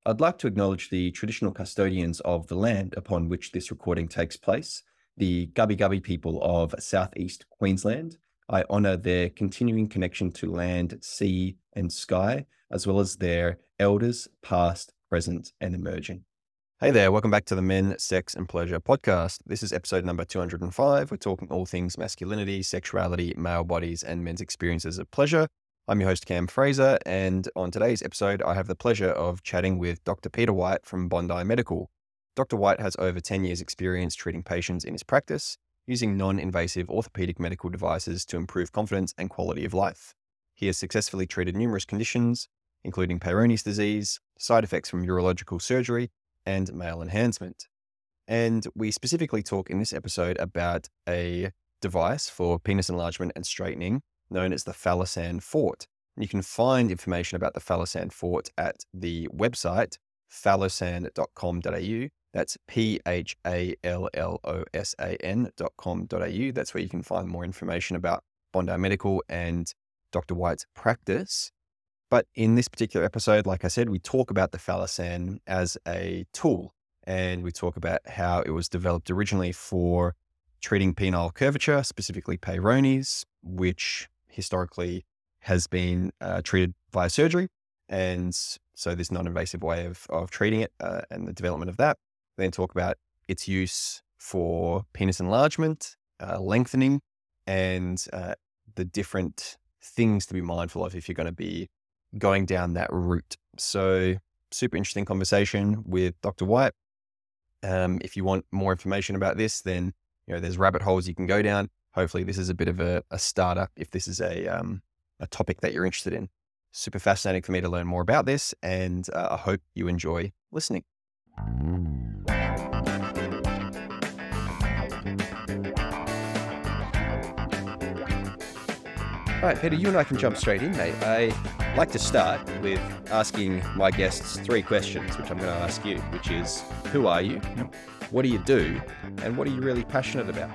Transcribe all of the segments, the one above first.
I'd like to acknowledge the traditional custodians of the land upon which this recording takes place, the Gubbi Gubbi people of southeast Queensland. I honour their continuing connection to land, sea, and sky, as well as their elders, past, present, and emerging. Hey there, welcome back to the Men, Sex, and Pleasure podcast. This is episode number 205. We're talking all things masculinity, sexuality, male bodies, and men's experiences of pleasure. I'm your host, Cam Fraser, and on today's episode, I have the pleasure of chatting with Dr. Peter White from Bondi Medical. Dr. White has over 10 years' experience treating patients in his practice, using non-invasive orthopedic medical devices to improve confidence and quality of life. He has successfully treated numerous conditions, including Peyronie's disease, side effects from urological surgery, and male enhancement. And we specifically talk in this episode about a device for penis enlargement and straightening known as the Phallosan Fort. And you can find information about the Phallosan Fort at the website phallosan.com.au. That's phallosan.com.au. That's where you can find more information about Bondi Medical and Dr. White's practice. But in this particular episode, like I said, we talk about the Phallosan as a tool, and we talk about how it was developed originally for treating penile curvature, specifically Peyronie's, which historically has been treated via surgery. And so this non-invasive way of treating it and the development of that. Then talk about its use for penis enlargement, lengthening, and the different things to be mindful of if you're going to be going down that route. So super interesting conversation with Dr. White. If you want more information about this, then there's rabbit holes you can go down. Hopefully this is a bit of a starter if this is a topic that you're interested in. Super fascinating for me to learn more about this, and I hope you enjoy listening. All right, Peter, you and I can jump straight in, mate. I like to start with asking my guests 3 questions, which I'm going to ask you, which is, who are you? What do you do? And what are you really passionate about?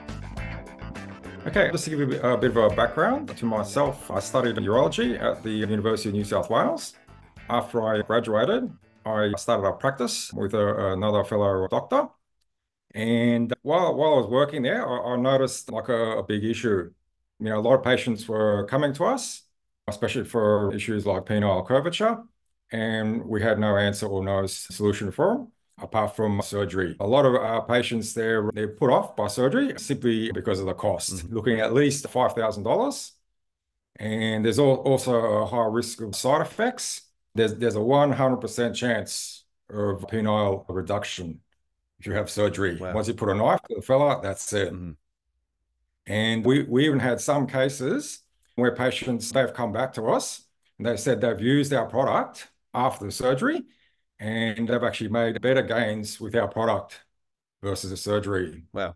Okay, just to give you a bit of a background to myself, I studied urology at the University of New South Wales. After I graduated, I started a practice with another fellow doctor. And while I was working there, I noticed like a big issue. A lot of patients were coming to us, especially for issues like penile curvature, and we had no answer or no solution for them, apart from surgery. A lot of our patients they're put off by surgery simply because of the cost, looking at least $5,000. And there's also a high risk of side effects. There's a 100% chance of penile reduction if you have surgery. Wow. Once you put a knife to the fella, that's it. And we even had some cases where patients, they've come back to us and they said they've used our product after the surgery and they've actually made better gains with our product versus the surgery. Wow.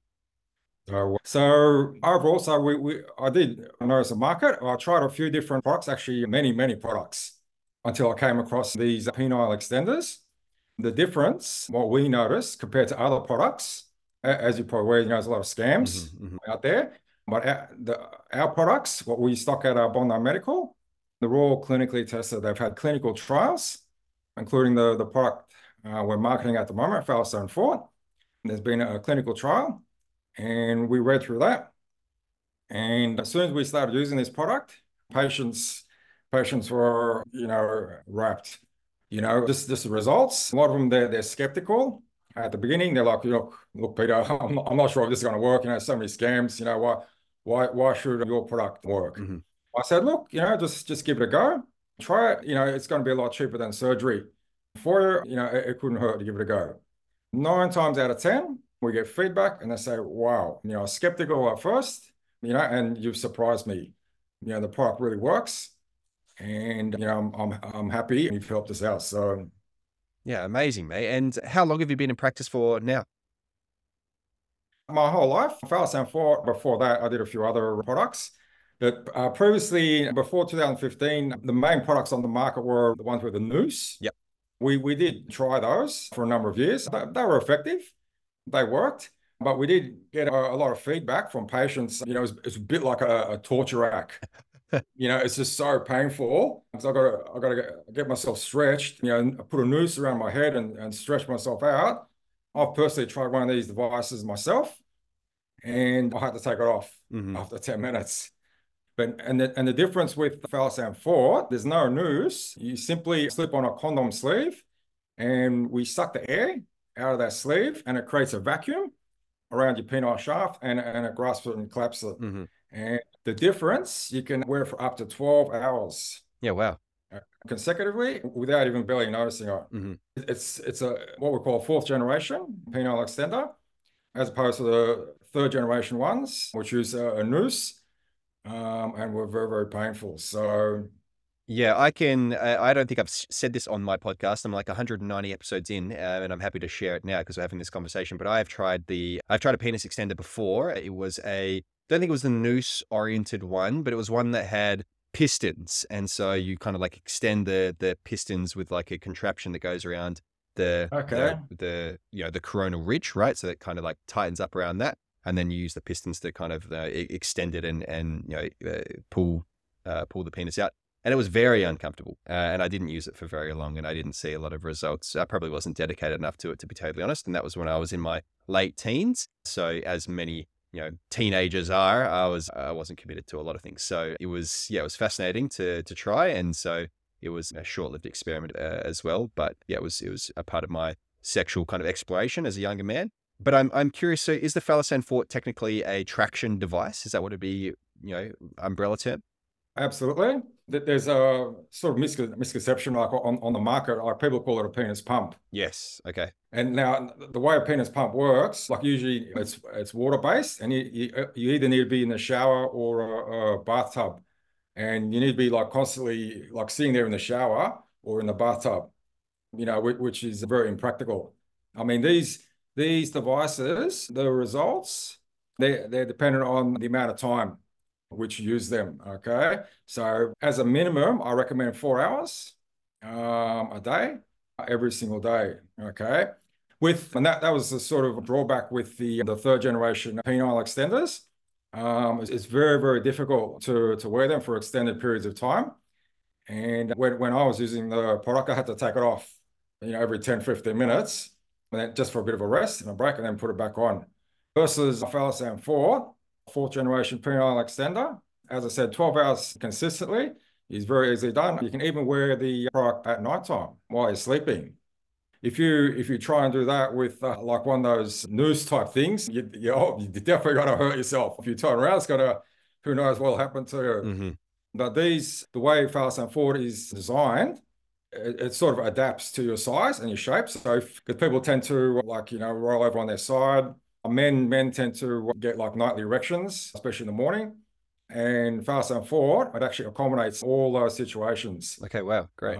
So overall, I did notice a market. I tried a few different products, actually many products, until I came across these penile extenders. The difference, what we noticed compared to other products, as you probably aware, there's a lot of scams out there. But our products, what we stock at our Bondi Medical, they're all clinically tested. They've had clinical trials, including the product we're marketing at the moment, Phallosan Fort. There's been a clinical trial, and we read through that. And as soon as we started using this product, patients were, wrapped. Just the results. A lot of them, they're skeptical. At the beginning, they're like, look, Peter, I'm not sure if this is going to work. So many scams. Why should your product work? I said, look, just give it a go. Try it. It's going to be a lot cheaper than surgery. For you, it couldn't hurt to give it a go. 9 times out of 10, we get feedback, and they say, wow, skeptical at first, and you've surprised me. The product really works, and I'm happy, and you've helped us out. So. Yeah, amazing, mate. And how long have you been in practice for now? My whole life. Phallosan Fort, before that, I did a few other products. But previously, before 2015, the main products on the market were the ones with the noose. Yep. We did try those for a number of years. They were effective. They worked. But we did get a lot of feedback from patients. It's a bit like a torture rack. It's just so painful because I got to get myself stretched, and I put a noose around my head and stretch myself out. I've personally tried one of these devices myself, and I had to take it off after 10 minutes. And the difference with the Phalanx 4, there's no noose. You simply slip on a condom sleeve, and we suck the air out of that sleeve, and it creates a vacuum around your penile shaft, and it grasps it and collapses it. And the difference, you can wear for up to 12 hours. Yeah, wow. Consecutively without even barely noticing it. It's a what we call fourth generation penile extender, as opposed to the third generation ones, which use a noose, and were very, very painful. So yeah, I don't think I've said this on my podcast. I'm like 190 episodes in, and I'm happy to share it now because we're having this conversation. But I've tried a penis extender before. It was don't think it was the noose oriented one, but it was one that had pistons. And so you kind of like extend the pistons with like a contraption that goes around the coronal ridge, right? So that kind of like tightens up around that. And then you use the pistons to kind of extend it and pull the penis out. And it was very uncomfortable. And I didn't use it for very long, and I didn't see a lot of results. I probably wasn't dedicated enough to it, to be totally honest. And that was when I was in my late teens. So as many teenagers are, I wasn't committed to a lot of things. So it was fascinating to try. And so it was a short-lived experiment as well. But yeah, it was a part of my sexual kind of exploration as a younger man. But I'm curious. So is the Phalanx Fort technically a traction device? Is that what it'd be? Umbrella term? absolutely. There's a sort of misconception, like on the market, like people call it a penis pump. Yes. Okay. And now the way a penis pump works, like usually it's water based, and you either need to be in the shower or a bathtub, and you need to be like constantly like sitting there in the shower or in the bathtub, which is very impractical. I mean, these devices, the results, they're dependent on the amount of time which you use them. Okay, so as a minimum, I recommend 4 hours a day, every single day. Okay, and that was the sort of drawback with the third generation penile extenders. It's very, very difficult to wear them for extended periods of time. And when I was using the product, I had to take it off, every 10, 15 minutes, and then just for a bit of a rest and a break, and then put it back on. Versus Phalanx 4, fourth generation penile extender, as I said, 12 hours consistently is very easily done. You can even wear the product at nighttime while you're sleeping. If you try and do that with like one of those noose type things, you're definitely going to hurt yourself. If you turn around, who knows what will happen to you. But the way Phalanx 4 is designed, it sort of adapts to your size and your shape. So because people tend to roll over on their side. Men tend to get like nightly erections, especially in the morning. And Phalanx 4, it actually accommodates all those situations. Okay, wow, great.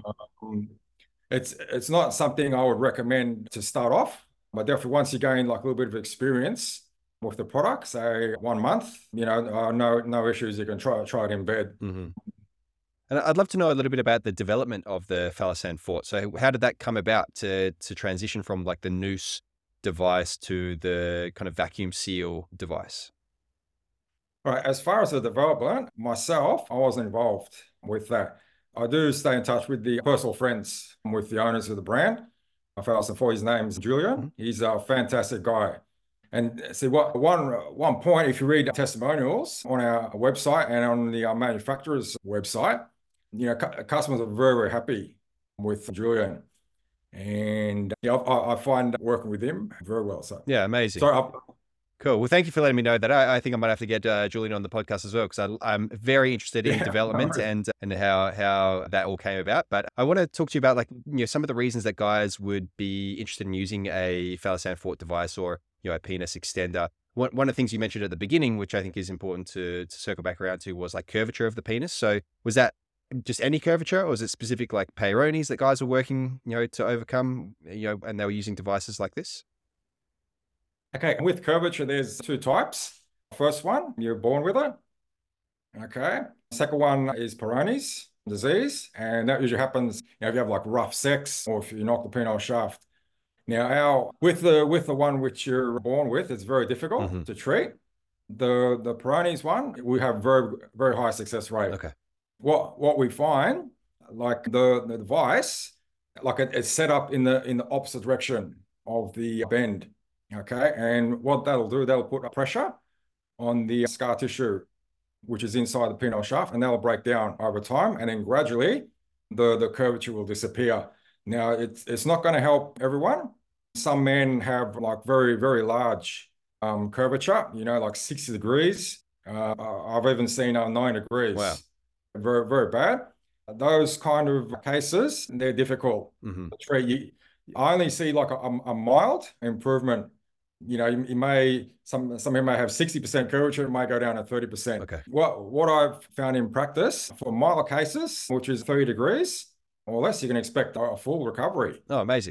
It's not something I would recommend to start off, but definitely once you gain like a little bit of experience with the product, say 1 month, no issues. You can try it in bed. And I'd love to know a little bit about the development of the Phalanx 4. So how did that come about to transition from like the noose device to the kind of vacuum seal device? All right. As far as the development, myself, I wasn't involved with that. I do stay in touch with the personal friends with the owners of the brand. Phalanx 4, his name's Julian. He's a fantastic guy. And see, one point, if you read testimonials on our website and on the manufacturer's website, customers are very, very happy with Julian. And I find working with him very well. So yeah, amazing. So cool. Well, thank you for letting me know that. I think I might have to get Julian on the podcast as well, because I'm very interested in development and how that all came about. But I want to talk to you about like some of the reasons that guys would be interested in using a Phalanx 4 device or a penis extender. One of the things you mentioned at the beginning, which I think is important to circle back around to, was like curvature of the penis. So was that just any curvature, or was it specific like Peyronie's that guys were working, to overcome, and they were using devices like this? Okay, with curvature, there's 2 types. First one, you're born with it. Okay. Second one is Peyronie's disease, and that usually happens if you have like rough sex or if you knock the penile shaft. Now, with the one which you're born with, it's very difficult to treat. The Peyronie's one, we have very, very high success rate. Okay. what we find, like the device, like it's set up in the opposite direction of the bend. Okay, and what that'll do, that'll put a pressure on the scar tissue, which is inside the penile shaft, and that'll break down over time, and then gradually the curvature will disappear. Now, it's not going to help everyone. Some men have like very, very large curvature, like 60 degrees. I've even seen 9 degrees. Wow. Very, very bad. Those kind of cases, they're difficult to treat. I only see like a mild improvement. You may some men may have 60% curvature, it might go down to 30%. Okay. What I've found in practice for milder cases, which is 30 degrees or less, you can expect a full recovery. Oh, amazing.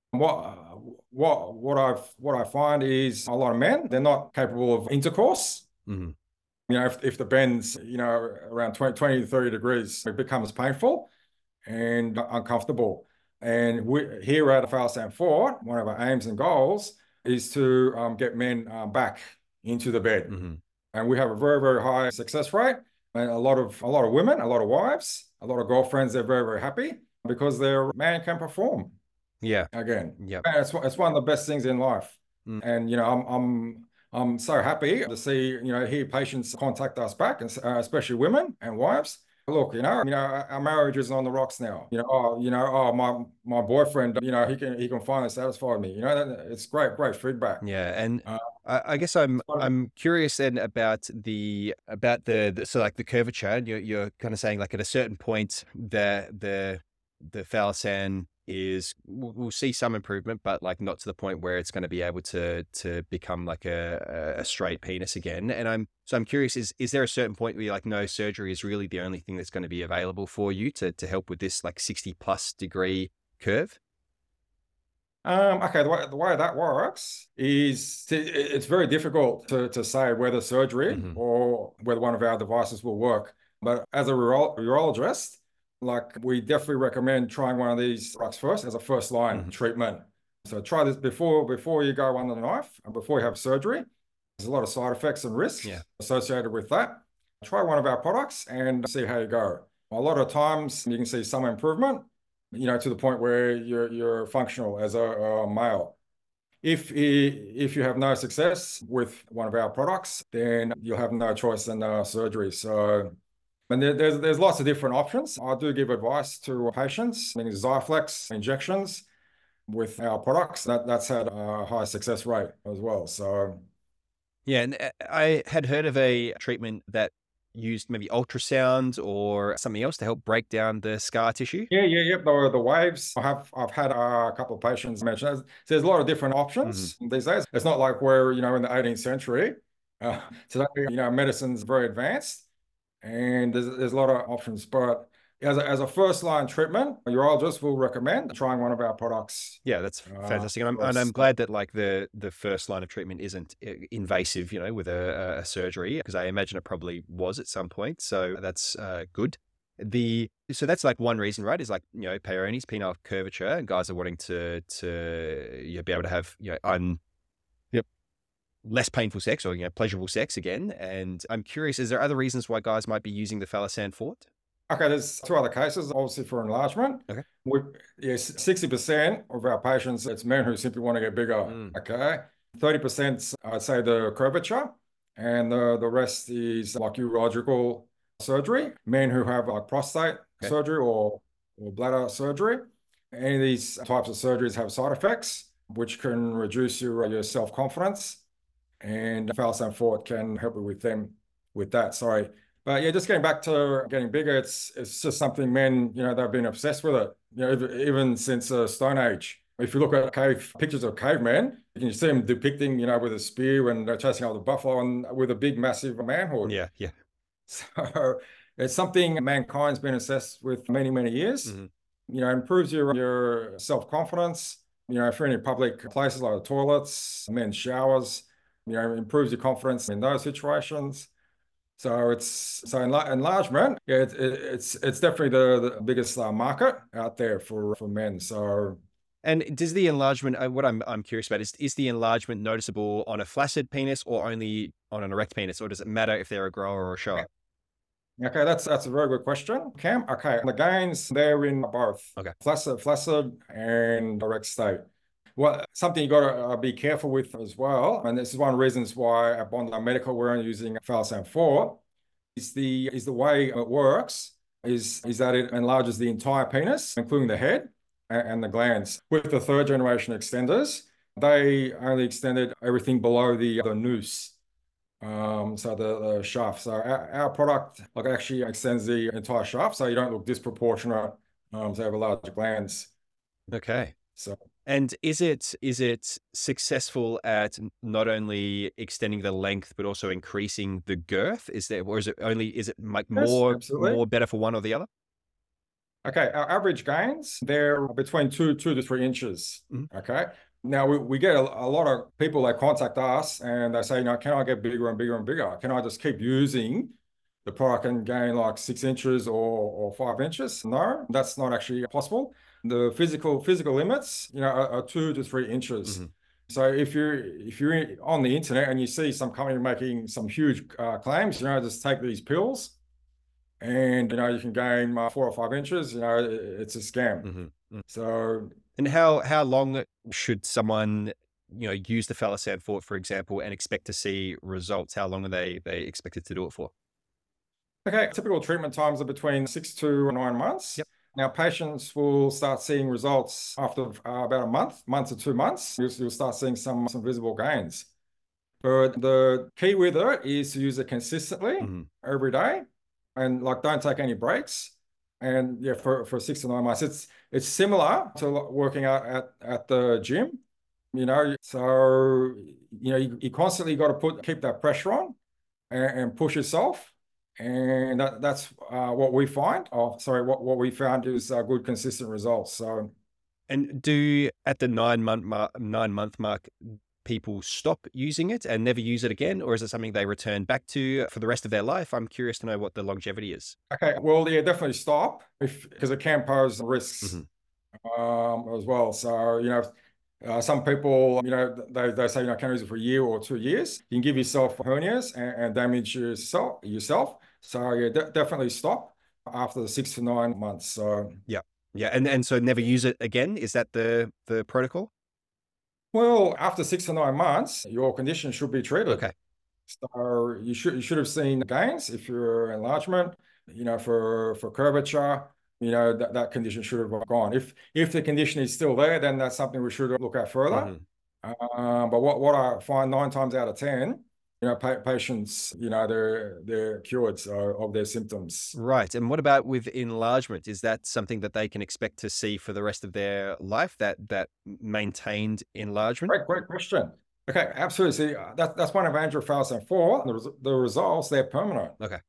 What I find is a lot of men, they're not capable of intercourse. If the bend's, around 20 to 30 degrees, it becomes painful and uncomfortable. And here at Thalasan Fort, one of our aims and goals is to get men back into the bed. And we have a very, very high success rate. And a lot of women, a lot of wives, a lot of girlfriends, they're very, very happy because their man can perform. Yeah. Again. Yeah. It's one of the best things in life. And I'm so happy to see, hear patients contact us back, and especially women and wives. Look, our marriage is on the rocks now. My boyfriend, he can finally satisfy me. It's great feedback. Yeah, and I guess I'm curious then about the so like the curvature. You're kind of saying like at a certain point the Thalasan we'll see some improvement, but like not to the point where it's going to be able to become like a straight penis again. And I'm curious, is there a certain point where you're like, no, surgery is really the only thing that's going to be available for you to help with this like 60+ degree curve? Okay, the way that works is it's very difficult to say whether surgery or whether one of our devices will work. But as a urologist, like we definitely recommend trying one of these products first as a first line treatment. So try this before you go under the knife and before you have surgery. There's a lot of side effects and risks associated with that. Try one of our products and see how you go. A lot of times you can see some improvement, to the point where you're functional as a male. If you have no success with one of our products, then you'll have no choice than surgery. So, and there's lots of different options. I do give advice to patients. I think Xiaflex injections with our products, that's had a high success rate as well. So, yeah, and I had heard of a treatment that used maybe ultrasound or something else to help break down the scar tissue. Yeah. The waves. I've had a couple of patients mention. There's a lot of different options these days. It's not like we're in the 18th century. Today, medicine's very advanced, and there's a lot of options. But as a first line treatment, a urologist will recommend trying one of our products. Yeah, that's fantastic, and I'm glad that like the first line of treatment isn't invasive, with a surgery, because I imagine it probably was at some point. So that's good. So that's like one reason, right? Is like Peyronie's penile curvature, and guys are wanting to be able to have less painful sex or pleasurable sex again. And I'm curious, is there other reasons why guys might be using the Thalasan Fort? Okay, there's two other cases, obviously for enlargement. Okay. 60% of our patients, it's men who simply want to get bigger. Okay. 30%, I'd say the curvature, and the rest is like urological surgery. Men who have like prostate surgery or bladder surgery. Any of these types of surgeries have side effects, which can reduce your self-confidence, and Thalasan Fort can help you with that. Sorry. But yeah, just getting back to getting bigger, it's just something men, they've been obsessed with it, even since the Stone Age. If you look at pictures of cavemen, you can see them depicting, with a spear and they're chasing out the buffalo and with a big, massive manhood. Yeah. So it's something mankind's been obsessed with many, many years. Improves your self-confidence. If you're in public places like the toilets, men's showers, improves your confidence in those situations. So enlargement, it's definitely the biggest market out there for men. So, and does the enlargement? What I'm curious about is the enlargement noticeable on a flaccid penis or only on an erect penis, or does it matter if they're a grower or a shower? Okay, that's a very good question, Cam. Okay, the gains, they're in both Okay. flaccid and direct state. Well, something you got to be careful with as well, and this is one of the reasons why at Bondi Medical we're only using Phylosan 4, is the way it works is that it enlarges the entire penis, including the head and the glands. With the third generation extenders, they only extended everything below the noose. So the shaft. So our product like actually extends the entire shaft, so you don't look disproportionate to have large glands. Okay. So And is it successful at not only extending the length but also increasing the girth? Is there, or is it like yes, more absolutely. better for one or the other? Okay, our average gains, they're between 2 to 3 inches. Mhm. Okay. Now we get a lot of people that contact us and they say, can I get bigger and bigger and bigger? Can I just keep using the product and gain like 6 inches or 5 inches? No, that's not actually possible. The physical limits, are 2 to 3 inches. Mhm. So if you're on the internet and you see some company making some huge claims, just take these pills and you can gain 4 or 5 inches. It's a scam. Mhm. Mm. So And how long should someone use the Phylosan for example, and expect to see results? How long are they expected to do it for? okay, typical treatment times are between 6 to 9 months. Yep. Now patients will start seeing results after about a month to 2 months. You'll start seeing some visible gains. But the key with it is to use it consistently Mhm. every day, and like don't take any breaks. And yeah, for 6 to 9 months, it's similar to working out at the gym. So you constantly got to keep that pressure on and push yourself, and that's what we find. Oh, sorry, what we found is good consistent results. So And do at the 9-month mark, people stop using it and never use it again, or is it something they return back to for the rest of their life? I'm curious to know what the longevity is. okay, well, yeah, definitely stop if because it can pose risks Mhm. as well. So some people they say can use it for a year or 2 years. You can give yourself hernias and damage yourself. So yeah, definitely stop after the 6 to 9 months. So Yeah. Yeah. And so never use it again. Is that the protocol? well, after 6 to 9 months, your condition should be treated. Okay. So you should have seen gains if you're enlargement, for curvature, that condition should have gone. If the condition is still there, then that's something we should look at further. Mhm. But what I find 9 times out of 10, patients, they're cured of their symptoms. Right. And what about with enlargement? Is that something that they can expect to see for the rest of their life, that maintained enlargement? Great question. Okay, absolutely. See, that's one advantage of Phylosan 4. The results, they're permanent. Okay.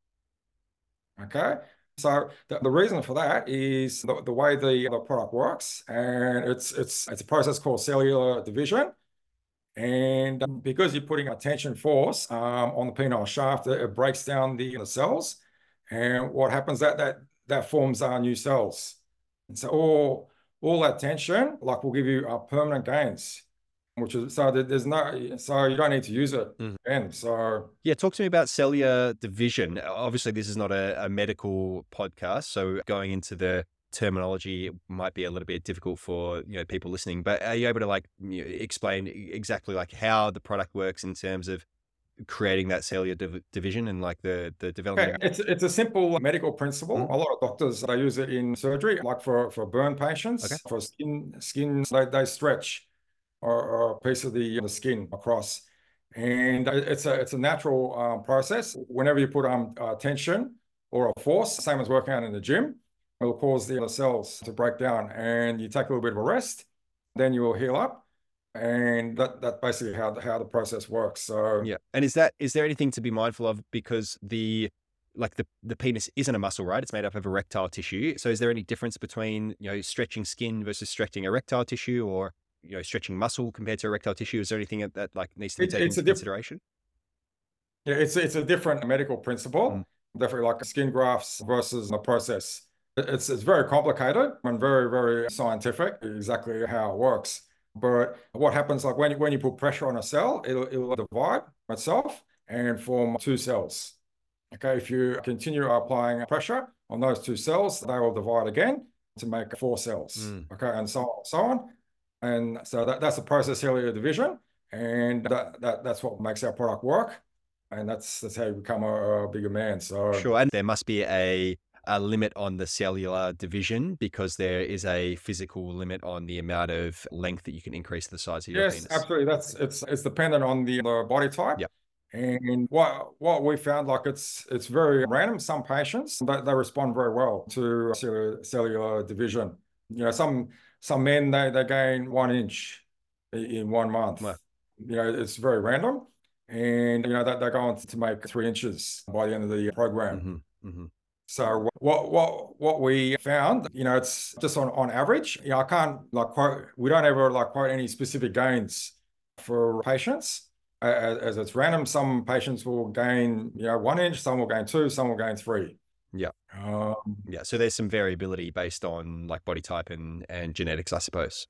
Okay. So the reason for that is the way the product works, and it's a process called cellular division. And because you're putting a tension force on the penile shaft, it breaks down the cells, and what happens that forms new cells. And so all that tension, like, will give you permanent gains, which is so that so you don't need to use it. Mhm. And so Yeah, talk to me about cellular division. Obviously, this is not a medical podcast, so going into the terminology might be a little bit difficult for people listening. But are you able to explain exactly like how the product works in terms of creating that cellular division and like the development okay, of? it's a simple medical principle. Mhm. A lot of doctors they use it in surgery, like for burn Okay. patients, for skin they stretch or a piece of the skin across, and it's a natural process. Whenever you put tension or a force, same as working out in the gym, it will cause the cells to break down, and you take a little bit of a rest, then you will heal up, and that basically how the process works. So Yeah. And is there anything to be mindful of, because the penis isn't a muscle, right? It's made up of erectile tissue. So is there any difference between, stretching skin versus stretching erectile tissue, or, stretching muscle compared to erectile tissue? Is there anything that like needs to be taken it's a into different. consideration? Yeah, it's a different medical Mm. principle, definitely like skin grafts versus the process. It's very complicated and very, very scientific, exactly how it works. But what happens, like when you put pressure on a cell, it'll divide itself and form two cells. Okay, if you continue applying pressure on those two cells, they will divide again to make 4 cells. Okay, and so on. And so that's the process cellular division, and that's what makes our product work. And that's how you become a bigger man. So Sure. And there must be a limit on the cellular division because there is a physical limit on the amount of length that you can increase the size of your yes, penis. absolutely. It's dependent on the body type. Yep. And what we found, like it's very random. Some patients they respond very well to cellular division. You know, some men they gain 1 inch in 1 month. Wow. You know, it's very random, and you know that they go on to make 3 inches by the end of the program. So what we found, you know, it's just on average. You know, I can't like quote. We don't ever like quote any specific gains for patients as it's random. Some patients will gain, you know, 1 inch, some will gain 2, some will gain 3. Yeah. Yeah. So there's some variability based on like body type and genetics, I suppose.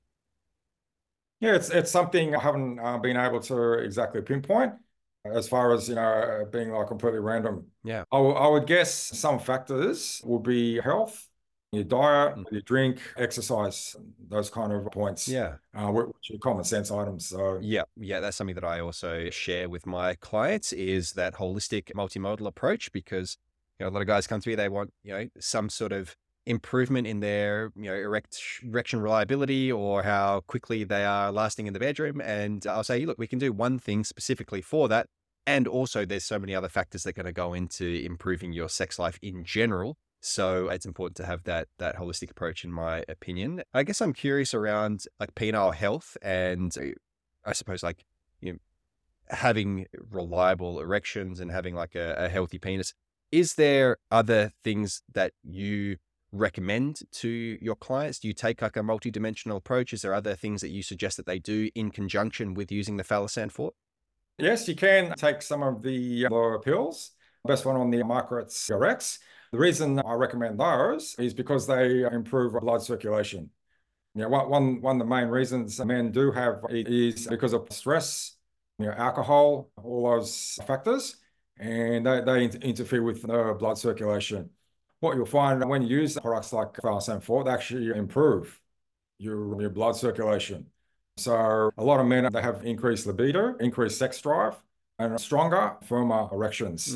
Yeah, it's something I haven't been able to exactly pinpoint as far as, you know, being like completely random. Yeah. I would guess some factors would be health, your diet, your drink, exercise, those kind of points. Yeah. Which are common sense items. So yeah, that's something that I also share with my clients is that holistic multimodal approach, because you know a lot of guys come to me, they want, you know, some sort of improvement in their, you know, erection reliability or how quickly they are lasting in the bedroom, and I'll say, look, we can do one thing specifically for that, and also there's so many other factors that are going to go into improving your sex life in general. So it's important to have that holistic approach, in my opinion. I guess I'm curious around like penile health, and I suppose like, you know, having reliable erections and having like a healthy penis. Is there other things that you recommend to your clients? Do you take like a multi-dimensional approach? Is there other things that you suggest that they do in conjunction with using the Phalosand Forte? yes, you can take some of the lower pills. Best one on the market is Rex. The reason I recommend those is because they improve blood circulation. You know, one of the main reasons men do have it is because of stress, you know, alcohol, all those factors, and they interfere with the blood circulation. What you'll find when you use products like Phalosand Forte, they actually improve your blood circulation. So a lot of men, they have increased libido, increased sex drive, and stronger, firmer erections.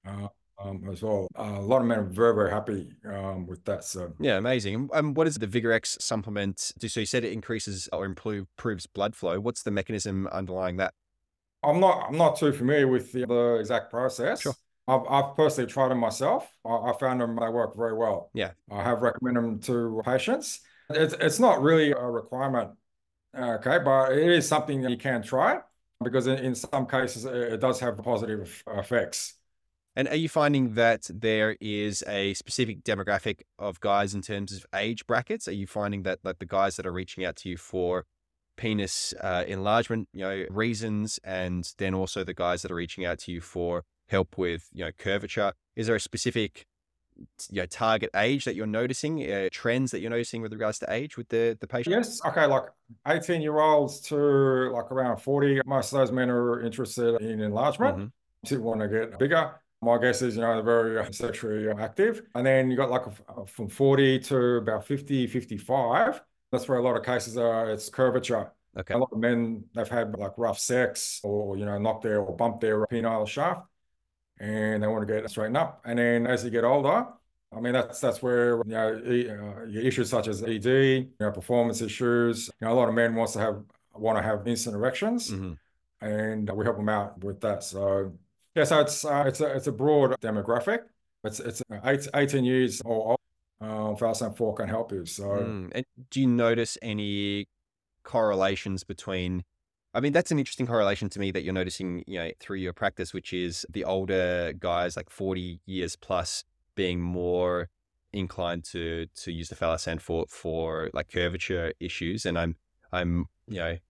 As well. A lot of men are very, very happy with that. So yeah, amazing. What is the Vigorex supplement? So you said it increases or improves blood flow. What's the mechanism underlying that? I'm not too familiar with the exact process. Sure. I've personally tried them myself. I found them, they work very well. Yeah. I have recommended them to patients. It's not really a requirement, okay, but it is something that you can try because in some cases it does have positive effects. And are you finding that there is a specific demographic of guys in terms of age brackets? Are you finding that like the guys that are reaching out to you for penis enlargement, you know, reasons, and then also the guys that are reaching out to you for help with, you know, curvature, is there a specific, you know, target age that you're noticing, trends that you're noticing with regards to age with the patient? Yes. Okay. Like 18-year-olds to like around 40. Most of those men are interested in enlargement. To want to get bigger. My guess is, you know, they're very sexually active. And then you got like from 40 to about 50, 55. That's where a lot of cases are, it's curvature. Okay. A lot of men, they've had like rough sex or, you know, knocked their or bumped their penile shaft and they want to get straightened up. And then as you get older, I mean, that's where, you know, your issues such as ED, you know, performance issues, you know, a lot of men want to have instant erections and we help them out with that. So yeah, so it's a broad demographic. It's 18 years or old. Phalosand Forte can help you. So, and do you notice any correlations between? I mean, that's an interesting correlation to me that you're noticing, you know, through your practice, which is the older guys, like 40 years plus, being more inclined to use the Phalosand Forte for like curvature issues, and I'm you know,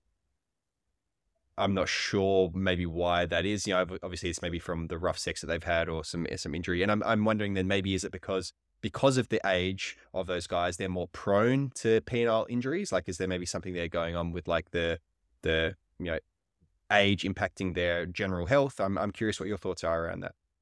I'm not sure maybe why that is. You know, obviously it's maybe from the rough sex that they've had or some injury. And I'm wondering then maybe is it because of the age of those guys, they're more prone to penile injuries? Like, is there maybe something there going on with like the you know, age impacting their general health? I'm curious what your thoughts are around that.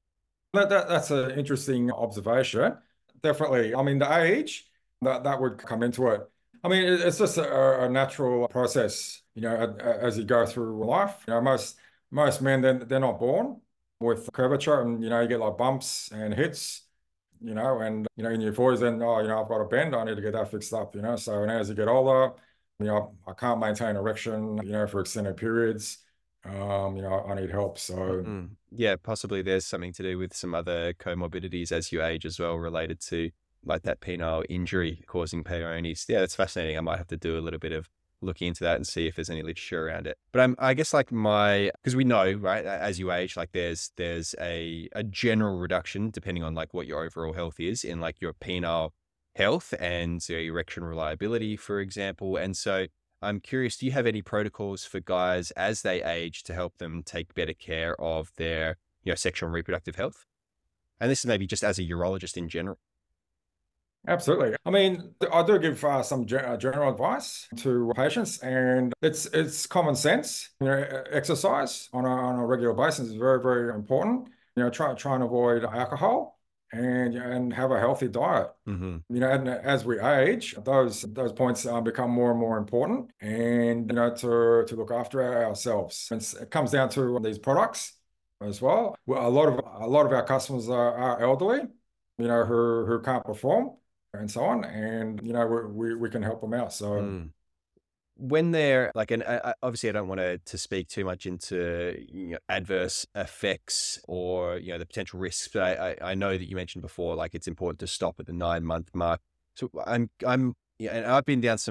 That's an interesting observation. Definitely. I mean, the age that would come into it. I mean, it's just a natural process, as you go through life. Most men, they're not born with curvature, and you get like bumps and hits, and in your 40s, then I've got a bend, I need to get that fixed up. So, and as you get older, I can't maintain erection, for extended periods. I need help. So. Yeah, possibly there's something to do with some other comorbidities as you age as well, related to like that penile injury causing peroneus. Yeah, that's fascinating. I might have to do a little bit of looking into that and see if there's any literature around it. But I guess like because we know, right, as you age, like there's a general reduction depending on like what your overall health is in like your penile health and your erection reliability, for example. And so I'm curious, do you have any protocols for guys as they age to help them take better care of their, sexual and reproductive health? And this is maybe just as a urologist in general. Absolutely. I mean, I do give some general advice to patients, and it's common sense. Exercise on a regular basis is very, very important. Try and avoid alcohol and have a healthy diet. Mm-hmm. And as we age, those points become more and more important, and to look after ourselves. It comes down to these products as well. Well, a lot of our customers are elderly, who can't perform and so on, and we can help them out. So When they're like, and obviously I don't want to speak too much into adverse effects or the potential risks, but I know that you mentioned before, like it's important to stop at the 9-month mark. So yeah, and I've been down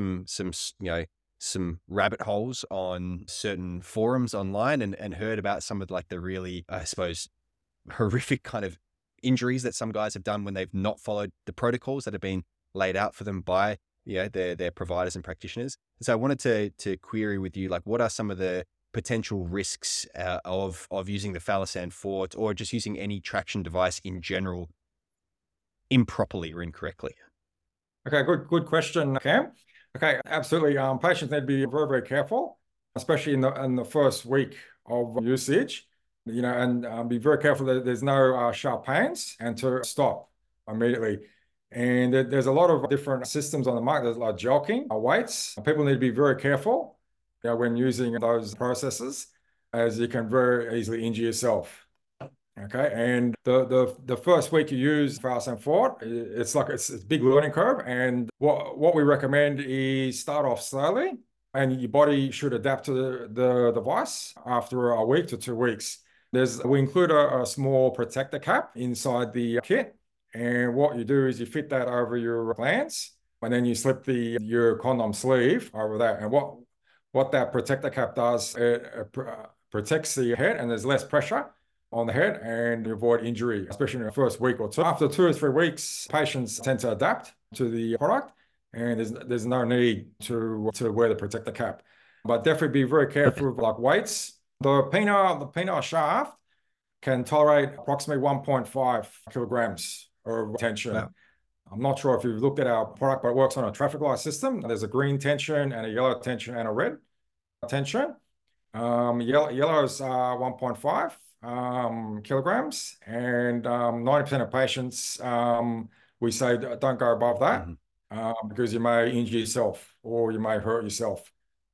some rabbit holes on certain forums online and heard about some of like the really, I suppose, horrific kind of injuries that some guys have done when they've not followed the protocols that have been laid out for them by their providers and practitioners. So I wanted to query with you, like, what are some of the potential risks of using the Phallosan Forte or just using any traction device in general improperly or incorrectly? Okay, good question, Cam. Okay, absolutely. Patients need to be very, very careful, especially in the first week of usage. And be very careful that there's no sharp pains, and to stop immediately. And there's a lot of different systems on the market. There's like jockeying, weights. People need to be very careful, when using those processes, as you can very easily injure yourself. Okay, and the first week you use Phallosan Forte, it's a big learning curve. And what we recommend is start off slowly, and your body should adapt to the device after a week to 2 weeks. We include a small protector cap inside the kit, and what you do is you fit that over your glands, and then you slip your condom sleeve over that. And what that protector cap does, it protects the head, and there's less pressure on the head, and you avoid injury, especially in the first week or two. After 2 or 3 weeks, patients tend to adapt to the product, and there's no need to wear the protector cap. But definitely be very careful with like weights. The penile shaft can tolerate approximately 1.5 kilograms of tension. Wow. I'm not sure if you've looked at our product, but it works on a traffic light system. There's a green tension and a yellow tension and a red tension. Yellow is 1.5 kilograms, and 90% of patients, we say don't go above that, because you may injure yourself or you may hurt yourself.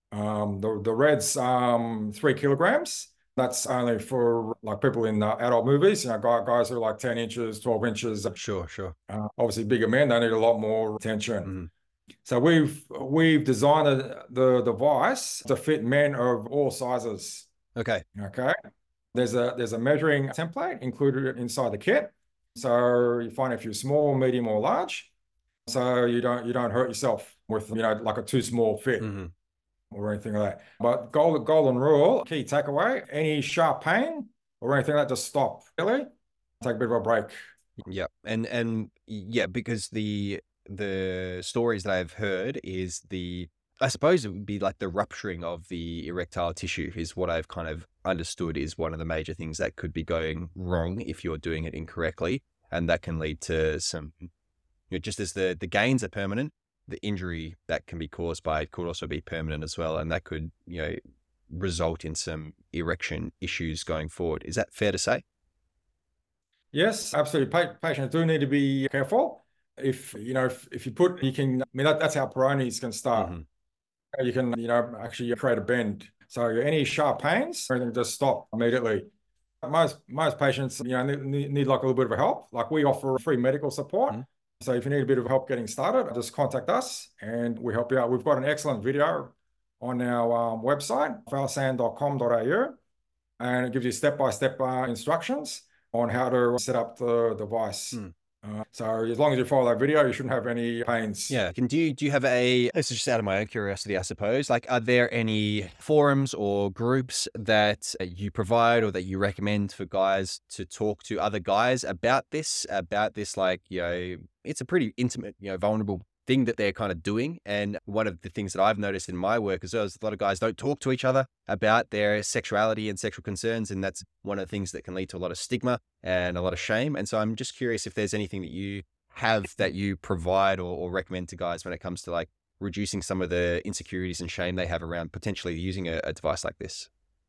The red's 3 kilograms. That's only for like people in adult movies, guys who are like 10 inches, 12 inches. Sure. Obviously, bigger men, they need a lot more tension. So we've designed the device to fit men of all sizes. Okay. Okay. There's a measuring template included inside the kit. So you find if you're small, medium, or large, so you don't hurt yourself with like a too small fit or anything like that. But golden rule, key takeaway: any sharp pain or anything like that, just stop. Really, take a bit of a break. Yeah, and yeah, because the stories that I've heard is I suppose it would be like the rupturing of the erectile tissue is what I've kind of understood is one of the major things that could be going wrong if you're doing it incorrectly. And that can lead to some, just as the gains are permanent, the injury that can be caused by it could also be permanent as well. And that could, result in some erection issues going forward. Is that fair to say? Yes, absolutely. Patients do need to be careful. If you know, if you put, you can. I mean, that's how Peyronie's can start. Hmm. You can, actually create a bend. So any sharp pains, everything just stop immediately. Most patients, need like a little bit of help. Like we offer free medical support. Hmm. So if you need a bit of help getting started, just contact us and we help you out. We've got an excellent video on our website, falsan.com.au, and it gives you step-by-step instructions on how to set up the device. Hmm. So as long as you follow that video, you shouldn't have any pains. Yeah. And do you have this is just out of my own curiosity, I suppose, like, are there any forums or groups that you provide or that you recommend for guys to talk to other guys about this, like, it's a pretty intimate, vulnerable thing that they're kind of doing. And one of the things that I've noticed in my work as well is a lot of guys don't talk to each other about their sexuality and sexual concerns. And that's one of the things that can lead to a lot of stigma and a lot of shame. And so I'm just curious if there's anything that you have that you provide or recommend to guys when it comes to like reducing some of the insecurities and shame they have around potentially using a device like this.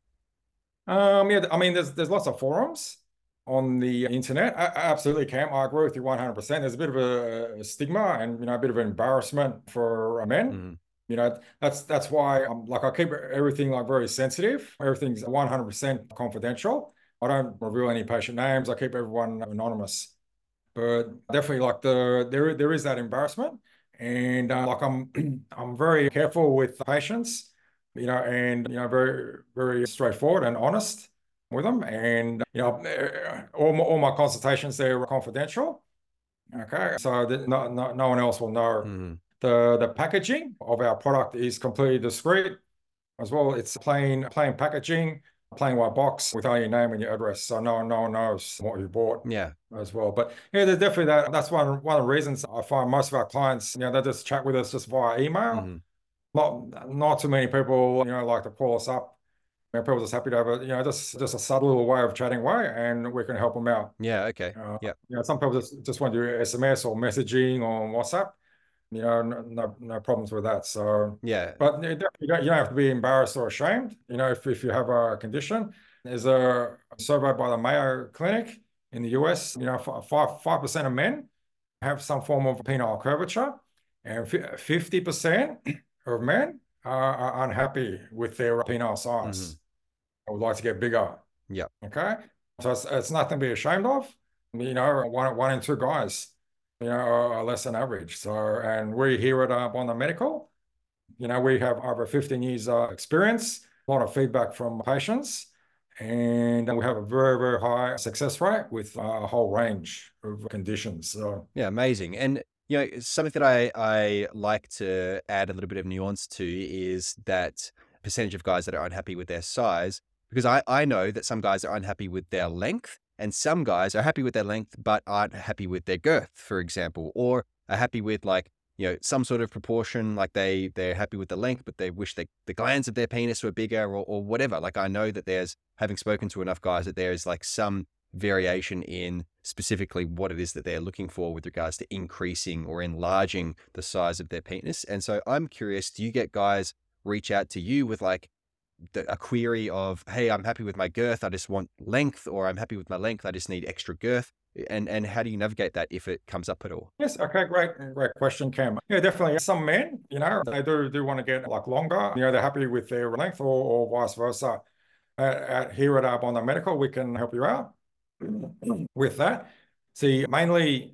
Yeah, I mean, there's lots of forums on the internet. I absolutely, Cam. I agree with you 100%. There's a bit of a stigma and a bit of an embarrassment for men. Mm-hmm. That's why I'm like I keep everything like very sensitive. Everything's 100% confidential. I don't reveal any patient names. I keep everyone anonymous. But definitely, like there is that embarrassment, and like I'm very careful with the patients, and very very straightforward and honest with them, and all my consultations there are confidential. Okay, so that no one else will know. Mm-hmm. The packaging of our product is completely discreet as well. It's plain packaging, plain white box with only your name and your address, so no one knows what you bought Yeah. as well. But yeah, there's definitely that's one of the reasons I find most of our clients, they just chat with us just via email. Mm-hmm. Not too many people, like to call us up. People are just happy to have just a subtle little way of chatting away, and we can help them out. Yeah. Okay. Yeah. Some people just want to do SMS or messaging on WhatsApp. No problems with that. So, Yeah. but you don't have to be embarrassed or ashamed. If you have a condition, there's a survey by the Mayo Clinic in the US. 5% of men have some form of penile curvature, and 50% of men are unhappy with their penile Mm-hmm. size. I would like to get bigger. Yeah. Okay, so it's nothing to be ashamed of. One in two guys, are less than average. So, and we here at Bondi Medical, we have over 15 years experience, a lot of feedback from patients, and we have a very, very high success rate with a whole range of conditions. So, Yeah. Amazing. And something that I like to add a little bit of nuance to is that percentage of guys that are unhappy with their size, because I know that some guys are unhappy with their length and some guys are happy with their length, but aren't happy with their girth, for example, or are happy with like, some sort of proportion, like they're happy with the length, but they wish the glands of their penis were bigger or whatever. Like I know that having spoken to enough guys, that there's like some variation in specifically what it is that they're looking for with regards to increasing or enlarging the size of their penis. And so I'm curious, do you get guys reach out to you with like a query of, hey, I'm happy with my girth, I just want length, or I'm happy with my length, I just need extra girth? And how do you navigate that if it comes up at all? yes, okay, great question, Cam. Yeah, definitely. Some men, they do want to get like longer. They're happy with their length or vice versa. Here at Bondi Medical, we can help you out with that. See, mainly,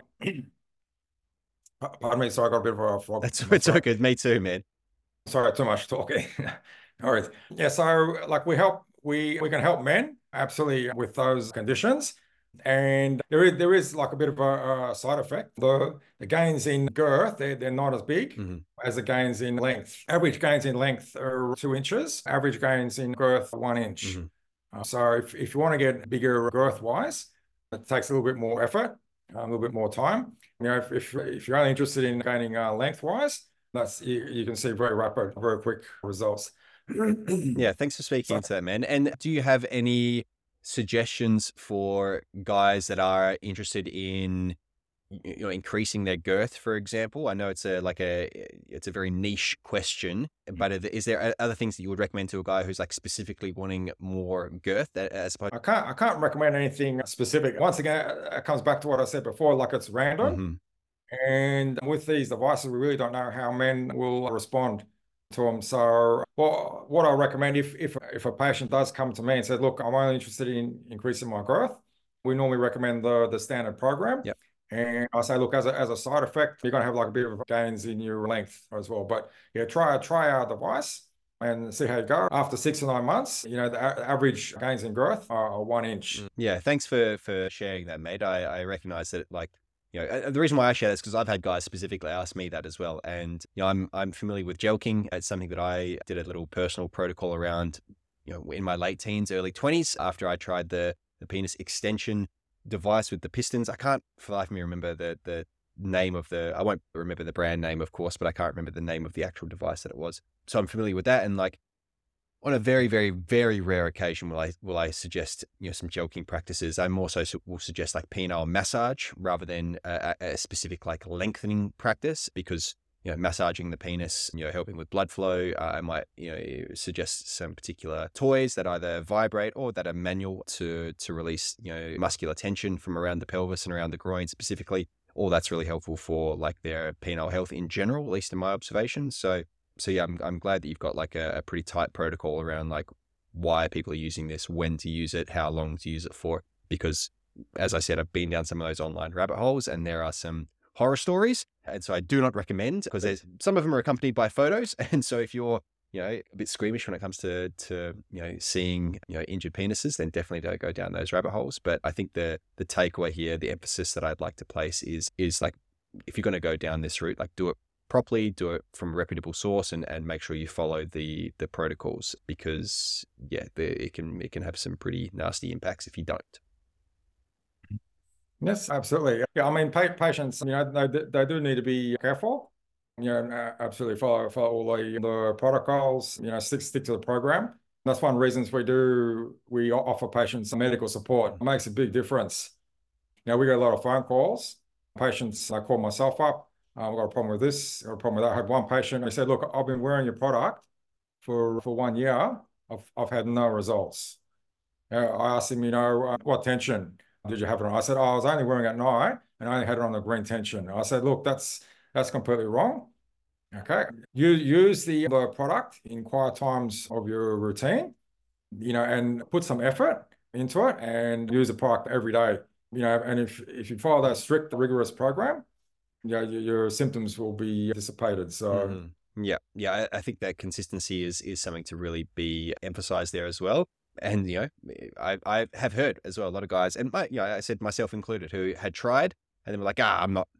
pardon me, sorry, I got a bit of a frog. It's so good. Me too, man. Sorry, too much talking. All right. Yeah, so like we can help men absolutely with those conditions. And there is like a bit of a side effect. The gains in girth, they're not as big Mm-hmm. as the gains in length. Average gains in length are 2 inches. Average gains in girth 1 inch. Mm-hmm. So if you want to get bigger girth wise, it takes a little bit more effort, a little bit more time. If you're only interested in gaining length wise, you can see very rapid, very quick results. Yeah, thanks for speaking into that, man. And do you have any suggestions for guys that are interested in increasing their girth, for example? I know it's a very niche question, but is there other things that you would recommend to a guy who's like specifically wanting more girth as opposed? I can't recommend anything specific. Once again, it comes back to what I said before, like it's random. Mm-hmm. And with these devices, we really don't know how men will respond to them. So what I recommend if a patient does come to me and says, look, I'm only interested in increasing my growth, we normally recommend the standard program. Yep. And I say, look, as a side effect, you're going to have like a bit of gains in your length as well. But yeah, try our device and see how you go. After 6 or 9 months, the average gains in growth are 1 inch. Yeah, thanks for sharing that, mate. I recognize that, like, the reason why I share this is because I've had guys specifically ask me that as well. And, I'm familiar with gel king. It's something that I did a little personal protocol around, in my late teens, early 20s, after I tried the penis extension device with the pistons. I can't for the life of me remember the name of I won't remember the brand name, of course, but I can't remember the name of the actual device that it was. So I'm familiar with that. And like, on a very, very, very rare occasion will I suggest some gel king practices. I more so will suggest like penile massage rather than a specific like lengthening practice, because massaging the penis, helping with blood flow. I might suggest some particular toys that either vibrate or that are manual to release muscular tension from around the pelvis and around the groin specifically. All that's really helpful for like their penile health in general, at least in my observations. So yeah, I'm glad that you've got like a pretty tight protocol around like why people are using this, when to use it, how long to use it for. Because as I said, I've been down some of those online rabbit holes and there are some horror stories. And so I do not recommend, because some of them are accompanied by photos. And so if you're, a bit squeamish when it comes to seeing, injured penises, then definitely don't go down those rabbit holes. But I think the takeaway here, the emphasis that I'd like to place is like, if you're going to go down this route, like do it properly, do it from a reputable source, and make sure you follow the protocols, because it can have some pretty nasty impacts if you don't. Yes, absolutely. Yeah, I mean, patients, they do need to be careful. Absolutely follow all the protocols. Stick to the program. That's one of the reasons we offer patients medical support. It makes a big difference. We get a lot of phone calls. Patients, I call myself up. I've got a problem with this, or a problem with that. I had one patient, he said, look, I've been wearing your product for 1 year. I've had no results. I asked him, what tension did you have it on? I said, I was only wearing it at night and I only had it on the green tension. I said, look, that's completely wrong. Okay. Use the product in quiet times of your routine, and put some effort into it and use the product every day. And if you follow that strict, rigorous program, your symptoms will be dissipated. So yeah, I think that consistency is something to really be emphasized there as well. And I have heard as well a lot of guys, and I said myself included, who had tried and then were like, I'm not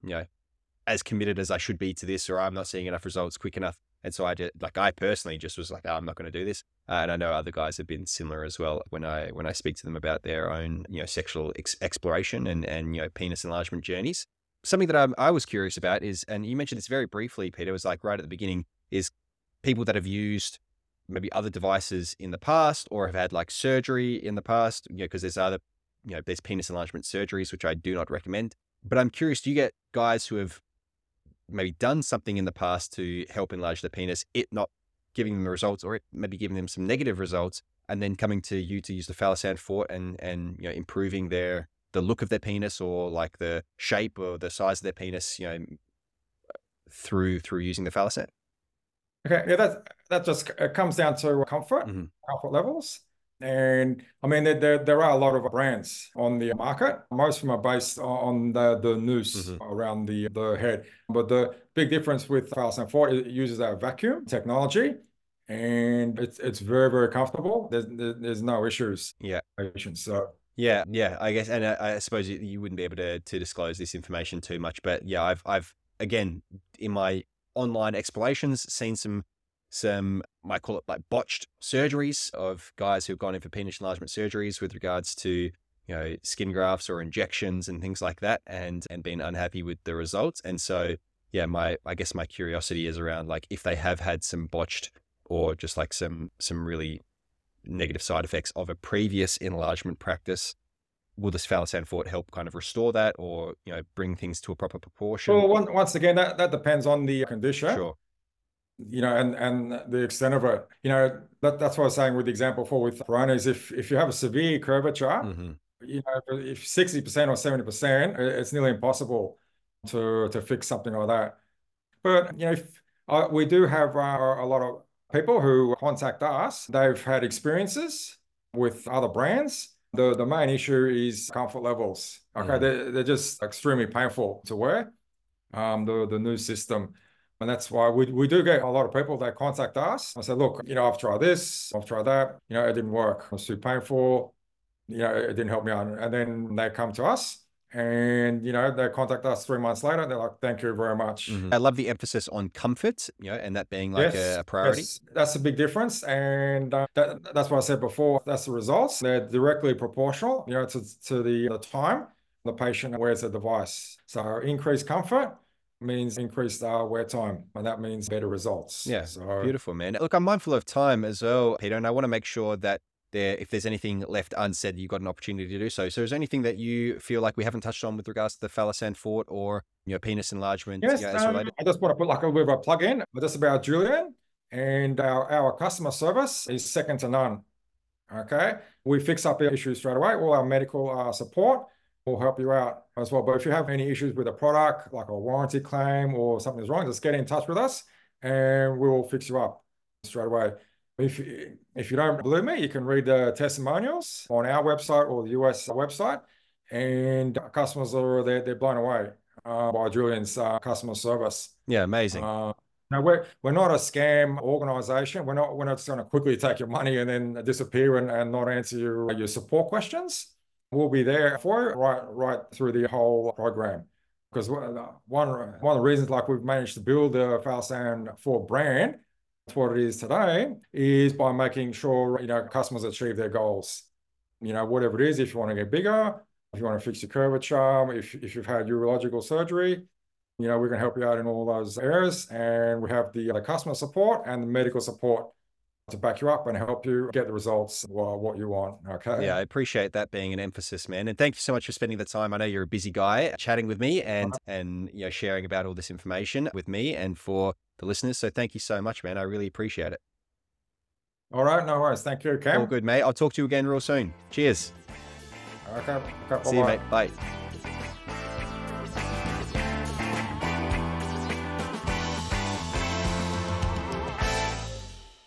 as committed as I should be to this, or I'm not seeing enough results quick enough. And so I personally just was like, I'm not going to do this. And I know other guys have been similar as well when I speak to them about their own sexual exploration and penis enlargement journeys. Something that I was curious about is, and you mentioned this very briefly, Peter, was like right at the beginning, is people that have used maybe other devices in the past or have had like surgery in the past, because there's penis enlargement surgeries, which I do not recommend. But I'm curious, do you get guys who have maybe done something in the past to help enlarge the penis, it not giving them the results, or it maybe giving them some negative results, and then coming to you to use the Phalosant for it and improving the look of their penis, or like the shape or the size of their penis, through using the Phalosant? Okay, yeah, that just comes down to comfort levels. And I mean, there are a lot of brands on the market. Most of them are based on the noose around the head. But the big difference with Phalosant 4, it uses our vacuum technology, and it's very, very comfortable. There's no issues. Yeah. So yeah, I guess, and I suppose you wouldn't be able to disclose this information too much, but yeah, I've again, in my online explorations, seen some might call it like botched surgeries of guys who've gone in for penis enlargement surgeries with regards to skin grafts or injections and things like that, and been unhappy with the results. And so yeah, I guess my curiosity is around like if they have had some botched or just like some really negative side effects of a previous enlargement practice, will this Phalocin Fort help kind of restore that, or, you know, bring things to a proper proportion? Well, once again, that depends on the condition. Sure. You know, and the extent of it. You know, that's what I was saying with the example before with Corona is if you have a severe curvature, Mm-hmm. you know, if 60% or 70%, it's nearly impossible to fix something like that. But you know, we do have a lot of people who contact us. They've had experiences with other brands. The main issue is comfort levels. Okay, they're just extremely painful to wear. The new system. And that's why we do get a lot of people that contact us. I say, look, you know, I've tried this, I've tried that, you know, it didn't work. It was too painful, you know, it didn't help me out. And then they come to us and, you know, they contact us 3 months later. They're like, thank you very much. I love the emphasis on comfort, you know, and that being like a priority. Yes, that's a big difference. And that's what I said before. That's the results. They're directly proportional, you know, to the time the patient wears the device. So increased comfort means increased wear time, and that means better results. Yeah, so beautiful, man. Look, I'm mindful of time as well, Peter, and I want to make sure that if there's anything left unsaid, you've got an opportunity to do so. So is there anything that you feel like we haven't touched on with regards to the Phalocin Fort or, you know, penis enlargement? yes, as related? I just want to put like a bit of a plug in just about Julian, and our customer service is second to none. Okay, we fix up the issues straight away. All our medical support will help you out as well. But if you have any issues with a product, like a warranty claim or something's wrong, just get in touch with us and we will fix you up straight away. If you don't believe me, you can read the testimonials on our website or the US website, and customers they're blown away by Julian's customer service. Yeah, amazing. No, we're not a scam organization. We're not just going to quickly take your money and then disappear and not answer your support questions. We'll be there for you right through the whole program. Because one of the reasons, like, we've managed to build the Phalocin Fort brand to what it is today is by making sure, you know, customers achieve their goals. You know, whatever it is, if you want to get bigger, if you want to fix your curvature, if you've had urological surgery, you know, we can help you out in all those areas. And we have the customer support and the medical support to back you up and help you get the results what you want. Okay. Yeah, I appreciate that being an emphasis, man. And thank you so much for spending the time. I know you're a busy guy, chatting with me and you know, sharing about all this information with me and for the listeners. So thank you so much, man. I really appreciate it. All right, no worries. Thank you, Cam. All good, mate. I'll talk to you again real soon. Cheers. Okay. See you, mate. Bye.